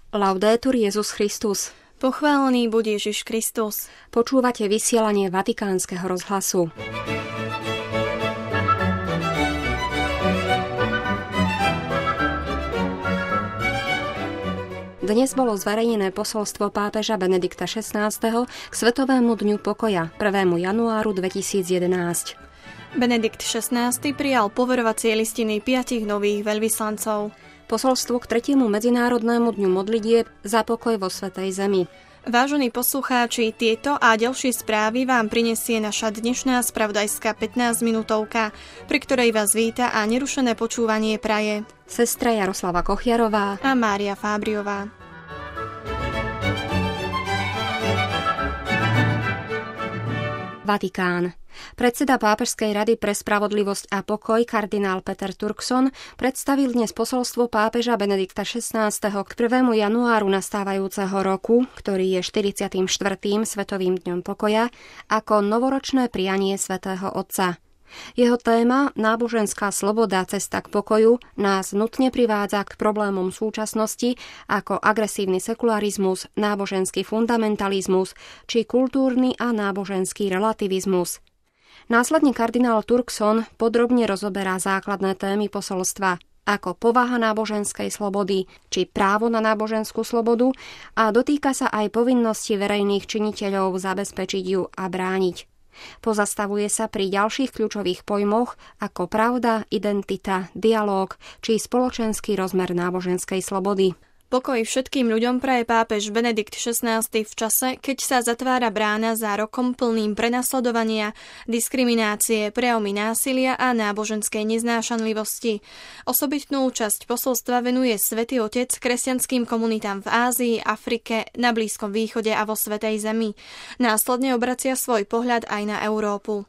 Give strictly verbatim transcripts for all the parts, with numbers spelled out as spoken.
Laudetur Jesus Christus. Pochválený buď Ježiš Kristus. Počúvate vysielanie Vatikánskeho rozhlasu. Dnes bolo zverejnené posolstvo pápeža Benedikta šestnásteho k Svetovému dňu pokoja prvému januáru dvetisícjedenásť. Benedikt šestnásty prijal poverovacie listiny piatich nových veľvyslancov. Posolstvo k tretiemu medzinárodnému dňu modlitieb za pokoj vo Svätej Zemi. Vážení poslucháči, tieto a ďalšie správy vám prinesie naša dnešná spravodajská pätnásťminútovka, pri ktorej vás víta a nerušené počúvanie praje sestra Jaroslava Kochiarová a Mária Fábriová. Vatikán. Predseda Pápežskej rady pre spravodlivosť a pokoj kardinál Peter Turkson predstavil dnes posolstvo pápeža Benedikta šestnásteho k prvému januáru nastávajúceho roku, ktorý je štyridsiatym štvrtým Svetovým dňom pokoja, ako novoročné prianie svätého Otca. Jeho téma, náboženská sloboda, cesta k pokoju, nás nutne privádza k problémom súčasnosti ako agresívny sekularizmus, náboženský fundamentalizmus či kultúrny a náboženský relativizmus. Následne kardinál Turkson podrobne rozoberá základné témy posolstva, ako povaha náboženskej slobody či právo na náboženskú slobodu a dotýka sa aj povinnosti verejných činiteľov zabezpečiť ju a brániť. Pozastavuje sa pri ďalších kľúčových pojmoch ako pravda, identita, dialóg či spoločenský rozmer náboženskej slobody. Pokoj všetkým ľuďom praje pápež Benedikt šestnásty v čase, keď sa zatvára brána za rokom plným prenasledovania, diskriminácie, prejavmi násilia a náboženskej neznášanlivosti. Osobitnú časť posolstva venuje Svätý Otec kresťanským komunitám v Ázii, Afrike, na Blízkom východe a vo Svätej Zemi. Následne obracia svoj pohľad aj na Európu.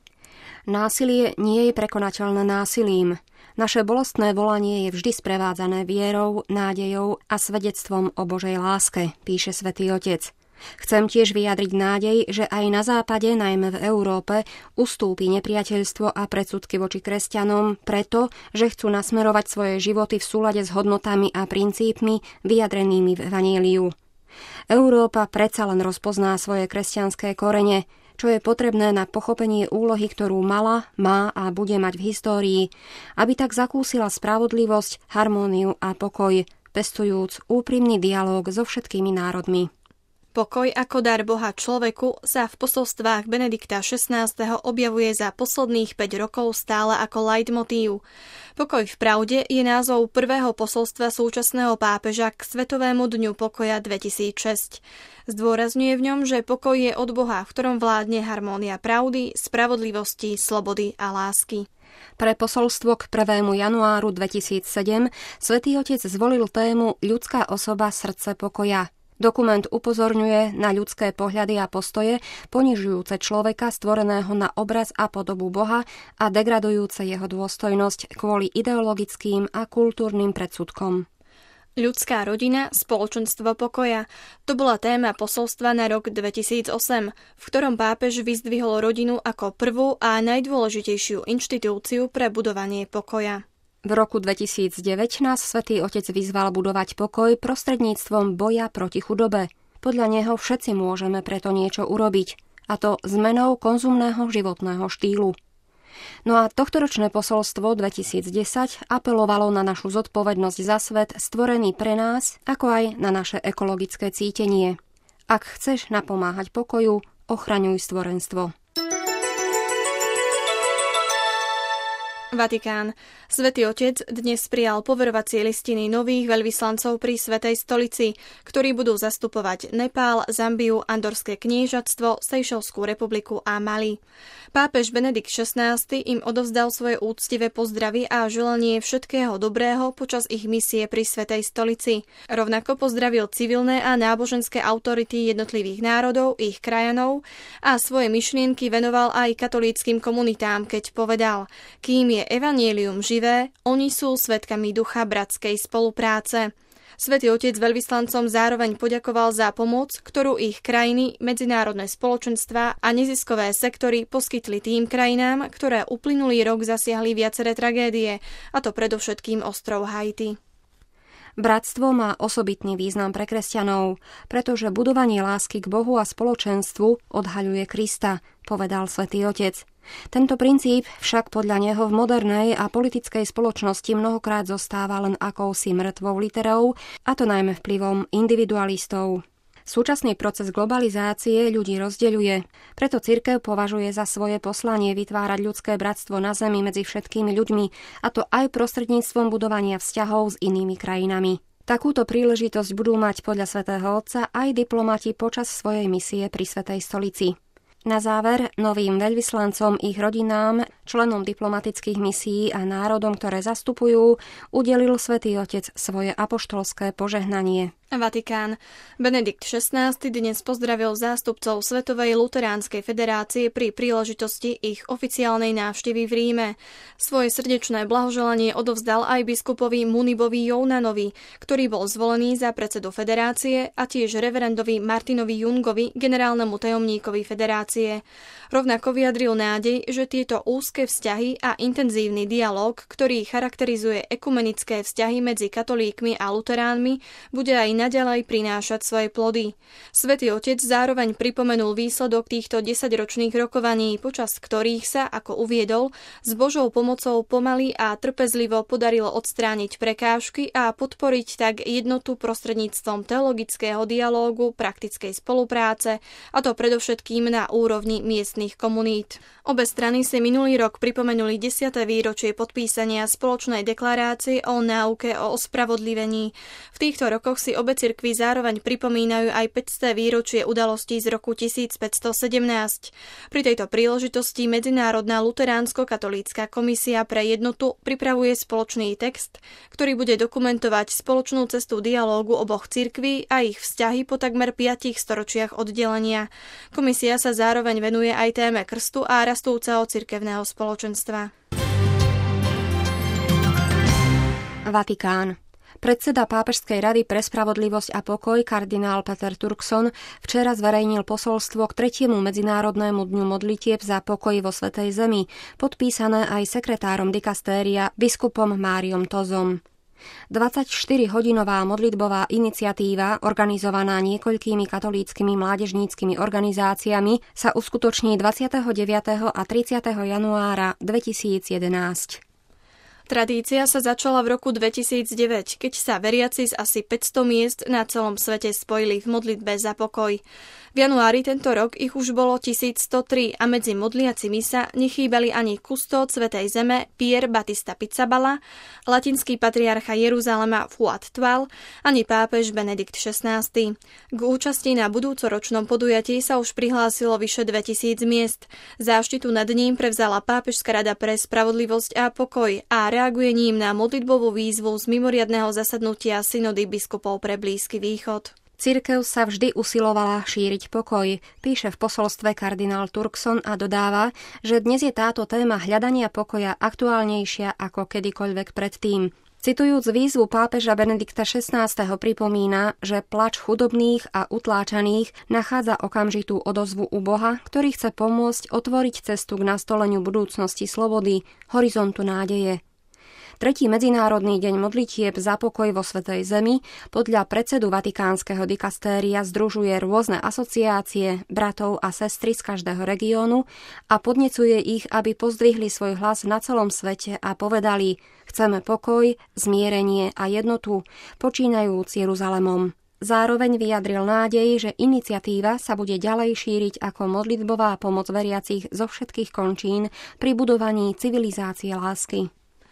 Násilie nie je prekonateľné násilím. Naše bolestné volanie je vždy sprevádzané vierou, nádejou a svedectvom o Božej láske, píše Svätý Otec. Chcem tiež vyjadriť nádej, že aj na západe, najmä v Európe, ustúpi nepriateľstvo a predsudky voči kresťanom preto, že chcú nasmerovať svoje životy v súlade s hodnotami a princípmi vyjadrenými v Evanjeliu. Európa predsa len rozpozná svoje kresťanské korene, čo je potrebné na pochopenie úlohy, ktorú mala, má a bude mať v histórii, aby tak zakúsila spravodlivosť, harmóniu a pokoj, pestujúc úprimný dialóg so všetkými národmi. Pokoj ako dar Boha človeku sa v posolstvách Benedikta šestnásteho objavuje za posledných päť rokov stále ako leitmotív. Pokoj v pravde je názov prvého posolstva súčasného pápeža k Svetovému dňu pokoja dvetisícšesť. Zdôrazňuje v ňom, že pokoj je od Boha, v ktorom vládne harmónia pravdy, spravodlivosti, slobody a lásky. Pre posolstvo k prvému januáru dvetisícsedem Svätý Otec zvolil tému Ľudská osoba srdce pokoja. Dokument upozorňuje na ľudské pohľady a postoje, ponižujúce človeka stvoreného na obraz a podobu Boha a degradujúce jeho dôstojnosť kvôli ideologickým a kultúrnym predsudkom. Ľudská rodina, spoločenstvo pokoja. To bola téma posolstva na rok dvetisícosem, v ktorom pápež vyzdvihol rodinu ako prvú a najdôležitejšiu inštitúciu pre budovanie pokoja. V roku dvetisícdeväť nás Svätý Otec vyzval budovať pokoj prostredníctvom boja proti chudobe. Podľa neho všetci môžeme preto niečo urobiť, a to zmenou konzumného životného štýlu. No a tohtoročné posolstvo dvetisícdesať apelovalo na našu zodpovednosť za svet stvorený pre nás, ako aj na naše ekologické cítenie. Ak chceš napomáhať pokoju, ochraňuj stvorenstvo. Vatikán. Svätý Otec dnes prijal poverovacie listiny nových veľvyslancov pri Svätej stolici, ktorí budú zastupovať Nepál, Zambiu, Andorské kniežatstvo, Seychelskú republiku a Mali. Pápež Benedikt šestnásty im odovzdal svoje úctivé pozdravy a želanie všetkého dobrého počas ich misie pri Svätej stolici. Rovnako pozdravil civilné a náboženské autority jednotlivých národov, ich krajanov a svoje myšlienky venoval aj katolíckym komunitám, keď povedal: kým je evanjelium živé, oni sú svedkami ducha bratskej spolupráce. Svätý Otec veľvyslancom zároveň poďakoval za pomoc, ktorú ich krajiny, medzinárodné spoločenstvá a neziskové sektory poskytli tým krajinám, ktoré uplynulý rok zasiahli viaceré tragédie, a to predovšetkým ostrov Haiti. Bratstvo má osobitný význam pre kresťanov, pretože budovanie lásky k Bohu a spoločenstvu odhaľuje Krista, povedal Svätý Otec. Tento princíp však podľa neho v modernej a politickej spoločnosti mnohokrát zostáva len akousi mŕtvou literou, a to najmä vplyvom individualistov. Súčasný proces globalizácie ľudí rozdeľuje, preto cirkev považuje za svoje poslanie vytvárať ľudské bratstvo na zemi medzi všetkými ľuďmi, a to aj prostredníctvom budovania vzťahov s inými krajinami. Takúto príležitosť budú mať podľa Svätého Otca aj diplomati počas svojej misie pri Svätej stolici. Na záver novým veľvyslancom, ich rodinám, členom diplomatických misií a národom, ktoré zastupujú, udelil Svätý Otec svoje apoštolské požehnanie. Vatikán. Benedikt šestnásty dnes pozdravil zástupcov Svetovej luteránskej federácie pri príležitosti ich oficiálnej návštevy v Ríme. Svoje srdečné blahoželanie odovzdal aj biskupovi Munibovi Jounanovi, ktorý bol zvolený za predsedu federácie, a tiež reverendovi Martinovi Jungovi, generálnemu tajomníkovi federácie. Rovnako vyjadril nádej, že tieto úzke vzťahy a intenzívny dialóg, ktorý charakterizuje ekumenické vzťahy medzi katolíkmi a luteránmi, bude aj naďalej prinášať svoje plody. Svätý Otec zároveň pripomenul výsledok týchto desaťročných rokovaní, počas ktorých sa, ako uviedol, s Božou pomocou pomaly a trpezlivo podarilo odstrániť prekážky a podporiť tak jednotu prostredníctvom teologického dialógu, praktickej spolupráce, a to predovšetkým na úrovni miestnych komunít. Obe strany si minulý rok pripomenuli desiate výročie podpísania spoločnej deklarácie o náuke o ospravodlivení. V týchto rokoch si obe cirkvi zároveň pripomínajú aj päťsté výročie udalostí z roku tisícpäťstosedemnásť. Pri tejto príležitosti Medzinárodná luteránsko-katolícka komisia pre jednotu pripravuje spoločný text, ktorý bude dokumentovať spoločnú cestu dialógu oboch cirkví a ich vzťahy po takmer piatich storočiach oddelenia. Komisia sa zároveň venuje aj téme krstu a rastúceho cirkevného spoločenstva. Vatikán. Predseda Pápežskej rady pre spravodlivosť a pokoj kardinál Peter Turkson včera zverejnil posolstvo k tretiemu medzinárodnému dňu modlitieb za pokoj vo Svätej Zemi, podpísané aj sekretárom dikastéria biskupom Máriom Tozom. dvadsaťštyrihodinová modlitbová iniciatíva, organizovaná niekoľkými katolíckymi mládežníckymi organizáciami, sa uskutoční dvadsiateho deviateho a tridsiateho januára dvetisícjedenásť. Tradícia sa začala v roku dvetisícdeväť, keď sa veriaci z asi päťsto miest na celom svete spojili v modlitbe za pokoj. V januári tento rok ich už bolo tisícstotri a medzi modliacimi sa nechýbali ani kustód Svätej Zeme Pier Battista Pizzaballa, latinský patriarcha Jeruzalema Fuad Twal, ani pápež Benedikt šestnásty. K účasti na budúcoročnom podujatí sa už prihlásilo vyše dvetisíc miest. Záštitu nad ním prevzala Pápežská rada pre spravodlivosť a pokoj a reaguje ním na modlitbovú výzvu z mimoriadneho zasadnutia synody biskupov pre Blízky východ. Cirkev sa vždy usilovala šíriť pokoj, píše v posolstve kardinál Turkson a dodáva, že dnes je táto téma hľadania pokoja aktuálnejšia ako kedykoľvek predtým. Citujúc výzvu pápeža Benedikta šestnásteho pripomína, že plač chudobných a utláčaných nachádza okamžitú odozvu u Boha, ktorý chce pomôcť otvoriť cestu k nastoleniu budúcnosti slobody, horizontu nádeje. Tretí medzinárodný deň modlitieb za pokoj vo Svätej Zemi podľa predsedu vatikánskeho dikastéria združuje rôzne asociácie, bratov a sestry z každého regiónu a podnecuje ich, aby pozdvihli svoj hlas na celom svete a povedali: chceme pokoj, zmierenie a jednotu, počínajúc Jeruzalemom. Zároveň vyjadril nádej, že iniciatíva sa bude ďalej šíriť ako modlitbová pomoc veriacich zo všetkých končín pri budovaní civilizácie lásky.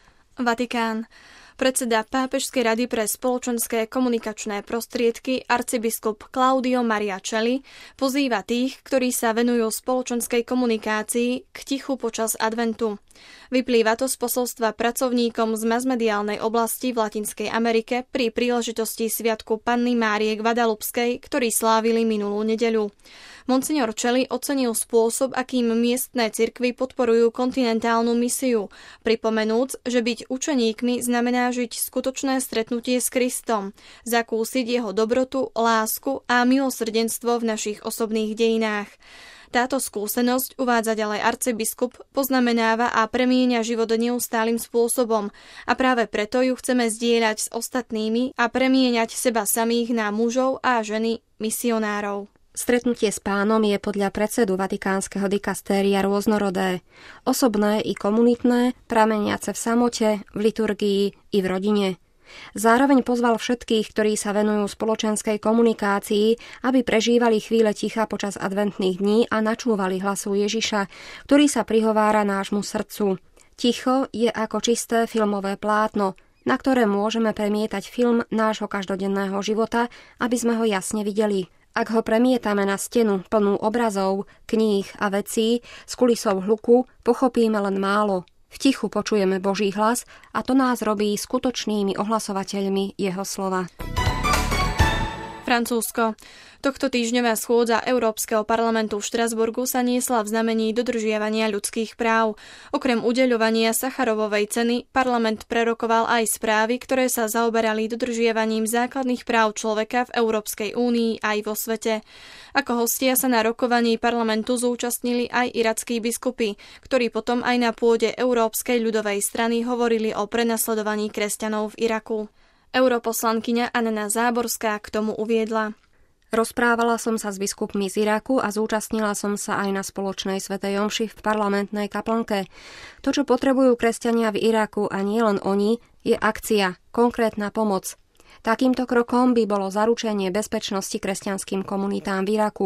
Vatikán. Predseda Pápežskej rady pre spoločenské komunikačné prostriedky arcibiskup Claudio Maria Celli pozýva tých, ktorí sa venujú spoločenskej komunikácii, k tichu počas adventu. Vyplýva to z posolstva pracovníkom z masmediálnej oblasti v Latinskej Amerike pri príležitosti sviatku Panny Márie Guadalupskej, ktorý slávili minulú nedeľu. Monsignor Celli ocenil spôsob, akým miestne cirkvi podporujú kontinentálnu misiu, pripomenúc, že byť učeníkmi znamená žiť skutočné stretnutie s Kristom, zakúsiť jeho dobrotu, lásku a milosrdenstvo v našich osobných dejinách. Táto skúsenosť, uvádza ďalej arcibiskup, poznamenáva a premieňa život neustálym spôsobom a práve preto ju chceme zdieľať s ostatnými a premieňať seba samých na mužov a ženy misionárov. Stretnutie s Pánom je podľa predsedu Vatikánskeho dikastéria rôznorodé, osobné i komunitné, prameniace v samote, v liturgii i v rodine. Zároveň pozval všetkých, ktorí sa venujú spoločenskej komunikácii, aby prežívali chvíle ticha počas adventných dní a načúvali hlasu Ježiša, ktorý sa prihovára nášmu srdcu. Ticho je ako čisté filmové plátno, na ktoré môžeme premietať film nášho každodenného života, aby sme ho jasne videli. Ak ho premietame na stenu plnú obrazov, kníh a vecí s kulisou hluku, pochopíme len málo. V tichu počujeme Boží hlas a to nás robí skutočnými ohlasovateľmi jeho slova. Francúzsko. Tohto týždňová schôdza Európskeho parlamentu v Štrasburgu sa niesla v znamení dodržiavania ľudských práv. Okrem udeľovania Sacharovovej ceny parlament prerokoval aj správy, ktoré sa zaoberali dodržiavaním základných práv človeka v Európskej únii aj vo svete. Ako hostia sa na rokovaní parlamentu zúčastnili aj irackí biskupy, ktorí potom aj na pôde Európskej ľudovej strany hovorili o prenasledovaní kresťanov v Iraku. Europoslankyňa Anna Záborská k tomu uviedla. Rozprávala som sa s biskupmi z Iraku a zúčastnila som sa aj na spoločnej svätej omši v parlamentnej kaplnke. To, čo potrebujú kresťania v Iraku a nie len oni, je akcia, konkrétna pomoc. Takýmto krokom by bolo zaručenie bezpečnosti kresťanským komunitám v Iraku.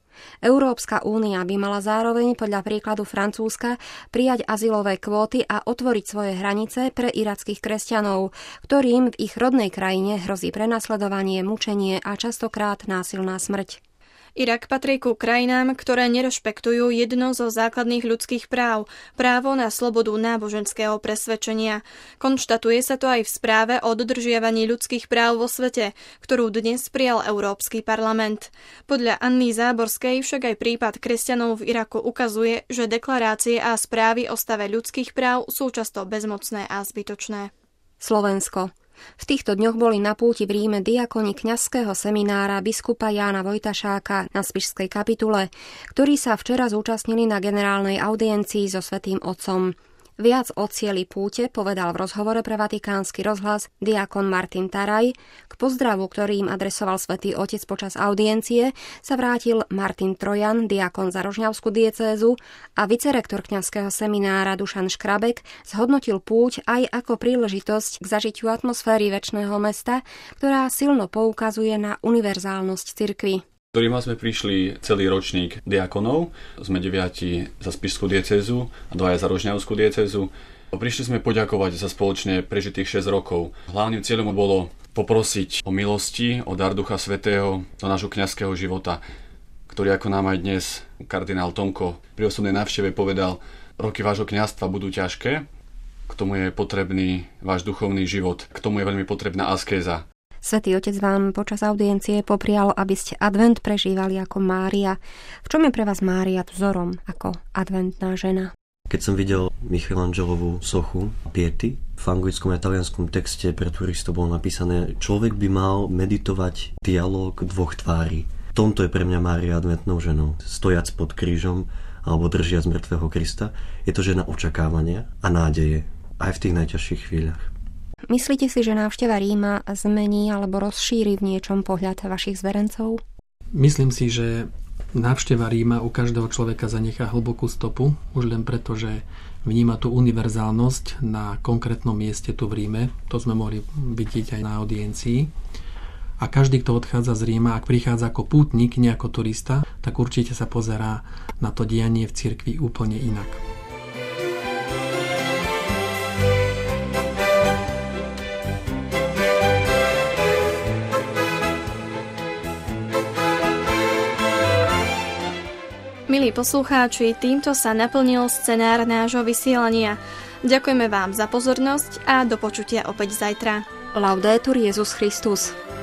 Európska únia by mala zároveň podľa príkladu Francúzska prijať azylové kvóty a otvoriť svoje hranice pre irackých kresťanov, ktorým v ich rodnej krajine hrozí prenasledovanie, mučenie a častokrát násilná smrť. Irak patrí ku krajinám, ktoré nerešpektujú jedno zo základných ľudských práv, právo na slobodu náboženského presvedčenia. Konštatuje sa to aj v správe o dodržiavaní ľudských práv vo svete, ktorú dnes prijal Európsky parlament. Podľa Anny Záborskej však aj prípad kresťanov v Iraku ukazuje, že deklarácie a správy o stave ľudských práv sú často bezmocné a zbytočné. Slovensko. V týchto dňoch boli na púti v Ríme diakoni kňazského seminára biskupa Jána Vojtašáka na Spišskej kapitule, ktorí sa včera zúčastnili na generálnej audiencii so Svätým Otcom. Viac o cieli púte povedal v rozhovore pre Vatikánsky rozhlas diakon Martin Taraj. K pozdravu, ktorý im adresoval Svätý Otec počas audiencie, sa vrátil Martin Trojan, diakon za Rožňavskú diecézu, a vicerektor kňazského seminára Dušan Škrabek zhodnotil púť aj ako príležitosť k zažitiu atmosféry večného mesta, ktorá silno poukazuje na univerzálnosť cirkvi. Ktorým sme prišli celý ročník diakonov, sme deviati za Spišskú diecézu a dvaja za Rožňavskú diecézu. Prišli sme poďakovať za spoločne prežitých šesť rokov. Hlavným cieľom bolo poprosiť o milosti, o dar Ducha Svätého do nášho kňazského života, ktorý, ako nám aj dnes kardinál Tomko pri osobnej návšteve povedal, roky vášho kňazstva budú ťažké, k tomu je potrebný váš duchovný život, k tomu je veľmi potrebná askéza. Svätý Otec vám počas audiencie poprial, aby ste advent prežívali ako Mária. V čom je pre vás Mária vzorom ako adventná žena? Keď som videl Michelangelovú sochu Piety, v anglickom a talianskom texte pre turistov bolo napísané: človek by mal meditovať dialóg dvoch tvári. V tomto je pre mňa Mária adventnou ženou. Stojac pod krížom alebo držiac mŕtvého Krista, je to žena očakávania a nádeje aj v tých najťažších chvíľach. Myslíte si, že návšteva Ríma zmení alebo rozšíri v niečom pohľad vašich zverencov? Myslím si, že návšteva Ríma u každého človeka zanechá hlbokú stopu, už len preto, že vníma tú univerzálnosť na konkrétnom mieste tu v Ríme. To sme mohli vidieť aj na audiencii. A každý, kto odchádza z Ríma, ak prichádza ako pútnik, nie ako turista, tak určite sa pozerá na to dianie v cirkvi úplne inak. Milí poslucháči, týmto sa naplnil scenár nášho vysielania. Ďakujeme vám za pozornosť a do počutia opäť zajtra. Laudetur Jesus Christus.